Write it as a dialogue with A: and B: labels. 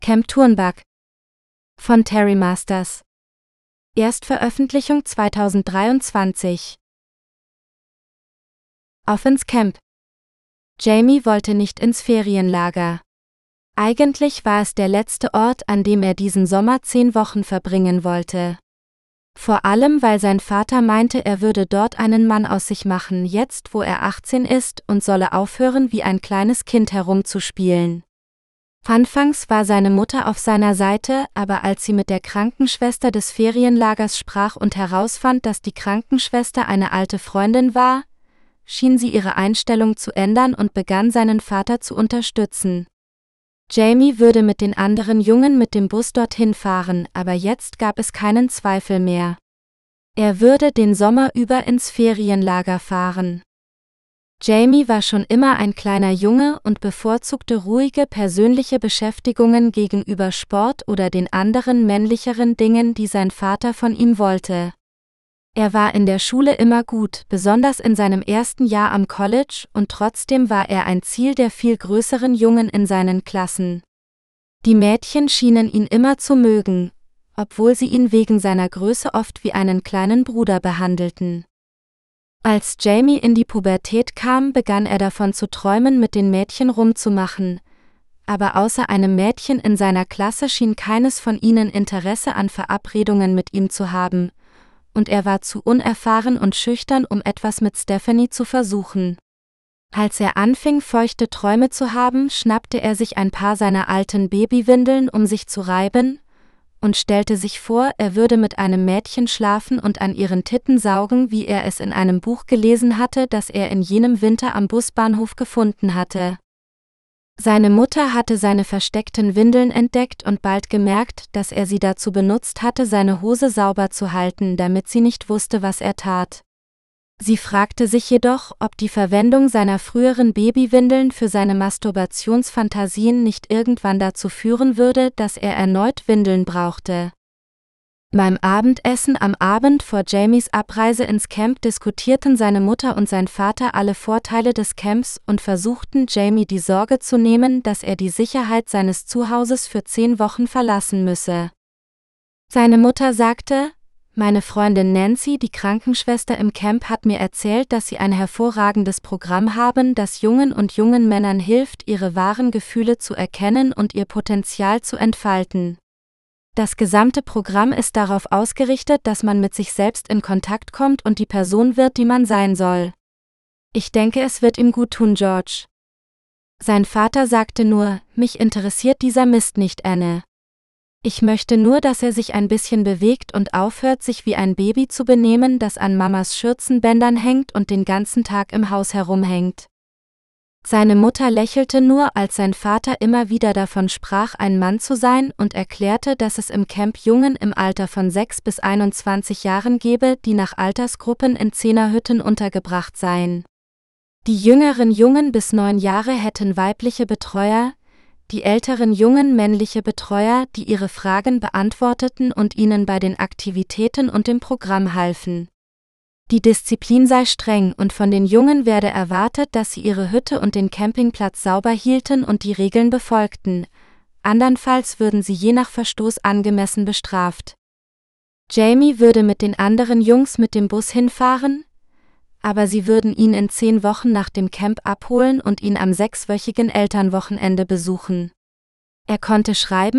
A: Camp Turnbug von Terry Masters. Erstveröffentlichung 2023. Auf ins Camp. Jamie wollte nicht ins Ferienlager. Eigentlich war es der letzte Ort, an dem er diesen Sommer 10 Wochen verbringen wollte. Vor allem, weil sein Vater meinte, er würde dort einen Mann aus sich machen, jetzt wo er 18 ist, und solle aufhören, wie ein kleines Kind herumzuspielen. Anfangs war seine Mutter auf seiner Seite, aber als sie mit der Krankenschwester des Ferienlagers sprach und herausfand, dass die Krankenschwester eine alte Freundin war, schien sie ihre Einstellung zu ändern und begann seinen Vater zu unterstützen. Jamie würde mit den anderen Jungen mit dem Bus dorthin fahren, aber jetzt gab es keinen Zweifel mehr. Er würde den Sommer über ins Ferienlager fahren. Jamie war schon immer ein kleiner Junge und bevorzugte ruhige persönliche Beschäftigungen gegenüber Sport oder den anderen männlicheren Dingen, die sein Vater von ihm wollte. Er war in der Schule immer gut, besonders in seinem ersten Jahr am College, und trotzdem war er ein Ziel der viel größeren Jungen in seinen Klassen. Die Mädchen schienen ihn immer zu mögen, obwohl sie ihn wegen seiner Größe oft wie einen kleinen Bruder behandelten. Als Jamie in die Pubertät kam, begann er davon zu träumen, mit den Mädchen rumzumachen, aber außer einem Mädchen in seiner Klasse schien keines von ihnen Interesse an Verabredungen mit ihm zu haben, und er war zu unerfahren und schüchtern, um etwas mit Stephanie zu versuchen. Als er anfing, feuchte Träume zu haben, schnappte er sich ein paar seiner alten Babywindeln, um sich zu reiben, und stellte sich vor, er würde mit einem Mädchen schlafen und an ihren Titten saugen, wie er es in einem Buch gelesen hatte, das er in jenem Winter am Busbahnhof gefunden hatte. Seine Mutter hatte seine versteckten Windeln entdeckt und bald gemerkt, dass er sie dazu benutzt hatte, seine Hose sauber zu halten, damit sie nicht wusste, was er tat. Sie fragte sich jedoch, ob die Verwendung seiner früheren Babywindeln für seine Masturbationsfantasien nicht irgendwann dazu führen würde, dass er erneut Windeln brauchte. Beim Abendessen am Abend vor Jamies Abreise ins Camp diskutierten seine Mutter und sein Vater alle Vorteile des Camps und versuchten, Jamie die Sorge zu nehmen, dass er die Sicherheit seines Zuhauses für 10 Wochen verlassen müsse. Seine Mutter sagte: Meine Freundin Nancy, die Krankenschwester im Camp, hat mir erzählt, dass sie ein hervorragendes Programm haben, das jungen und jungen Männern hilft, ihre wahren Gefühle zu erkennen und ihr Potenzial zu entfalten. Das gesamte Programm ist darauf ausgerichtet, dass man mit sich selbst in Kontakt kommt und die Person wird, die man sein soll. Ich denke, es wird ihm gut tun, George. Sein Vater sagte nur: Mich interessiert dieser Mist nicht, Anne. Ich möchte nur, dass er sich ein bisschen bewegt und aufhört, sich wie ein Baby zu benehmen, das an Mamas Schürzenbändern hängt und den ganzen Tag im Haus herumhängt. Seine Mutter lächelte nur, als sein Vater immer wieder davon sprach, ein Mann zu sein, und erklärte, dass es im Camp Jungen im Alter von 6 bis 21 Jahren gebe, die nach Altersgruppen in Zehnerhütten untergebracht seien. Die jüngeren Jungen bis 9 Jahre hätten weibliche Betreuer, die älteren Jungen männliche Betreuer, die ihre Fragen beantworteten und ihnen bei den Aktivitäten und dem Programm halfen. Die Disziplin sei streng und von den Jungen werde erwartet, dass sie ihre Hütte und den Campingplatz sauber hielten und die Regeln befolgten, andernfalls würden sie je nach Verstoß angemessen bestraft. Jamie würde mit den anderen Jungs mit dem Bus hinfahren, aber sie würden ihn in 10 Wochen nach dem Camp abholen und ihn am 6-wöchigen Elternwochenende besuchen. Er konnte schreiben